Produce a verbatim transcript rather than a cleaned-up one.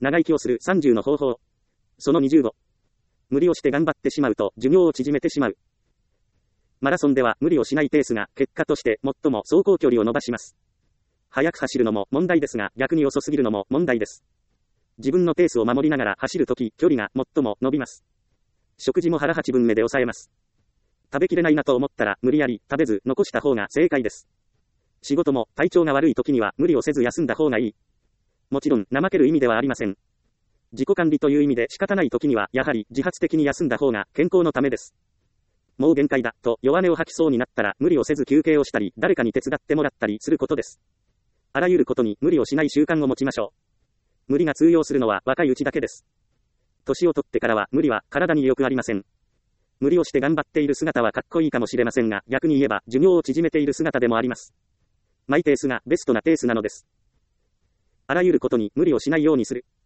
長生きをするさんじゅうの方法。そのにじゅうご。無理をして頑張ってしまうと寿命を縮めてしまう。マラソンでは無理をしないペースが結果として最も走行距離を伸ばします。速く走るのも問題ですが、逆に遅すぎるのも問題です。自分のペースを守りながら走るとき、距離が最も伸びます。食事も腹はちぶんめで抑えます。食べきれないなと思ったら無理やり食べず残した方が正解です。仕事も体調が悪い時には無理をせず休んだ方がいい。もちろん怠ける意味ではありません。自己管理という意味で仕方ない時にはやはり自発的に休んだ方が健康のためです。もう限界だと弱音を吐きそうになったら無理をせず休憩をしたり誰かに手伝ってもらったりすることです。あらゆることに無理をしない習慣を持ちましょう。無理が通用するのは若いうちだけです。年を取ってからは無理は体に良くありません。無理をして頑張っている姿はかっこいいかもしれませんが、逆に言えば寿命を縮めている姿でもあります。マイペースがベストなペースなのです。あらゆることに無理をしないようにする。